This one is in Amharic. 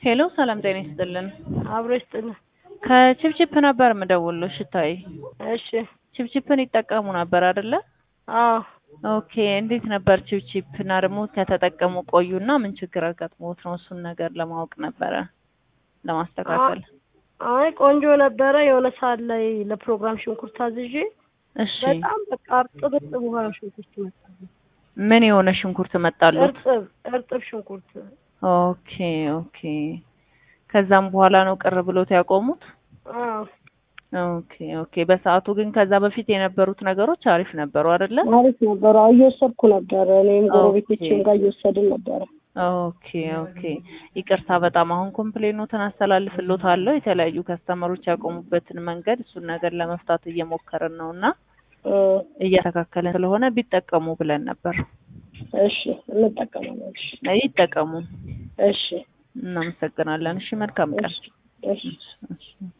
ሄሎ ሰላም ጤና ይስጥልን። አብሮ ይስጥልን። ከቺፕቺፕ ነበር የምደውልልሽ ሽታይ። እሺ። ቺፕቺፕን ይጠቀሙ ነበር አይደለ? አዎ። ኦኬ እንዴት ነበር ቺፕቺፕ? እና ደግሞ ከተጠቀሙ ቆዩና ምን ችግር አጋጥሞት ነው? እሱን ነገር ለማወቅ ነበረ ለማስተካከል። አይ ቆንጆ ነበረ። የሆነ ሰዓት ላይ ለፕሮግራም ሽንኩርት አዝዤ እሺ በጣም በቃ እርጥብ ውሃ ሽንኩርት መጣልኝ። ምን የሆነ ሽንኩርት መጣሉት? እርጥብ ሽንኩርት። ኦኬ ኦኬ። ከዛም በኋላ ነው ቅር ብሎት ያቆሙት? አዎ። ኦኬ ኦኬ። በሰዓቱ ግን ከዛ በፊት የነበሩት ነገሮች አሪፍ ነበሩ አይደለ? አሪፍ ነበሩ። እየወሰድኩ ነበር። እኔም ጎረቤቶቼም ጋር እየወሰድን ነበረ። ኦኬ ኦኬ። ይቅርታ በጣም አሁን ኮምፕሌኖትን አስተላልፍልዎታለሁ። የተለያዩ ከስተመሮች ያቆሙበትን መንገድ እሱን ነገር ለመፍታት እየሞከርን ነውና እያስተካከለን ስለሆነ ቢጠቀሙ ብለን ነበር። እሺ እንጠቀማለን። እሺ ይጠቀሙ። እሺ እናመሰግናለን። እሺ መልካም ቀን። እሺ።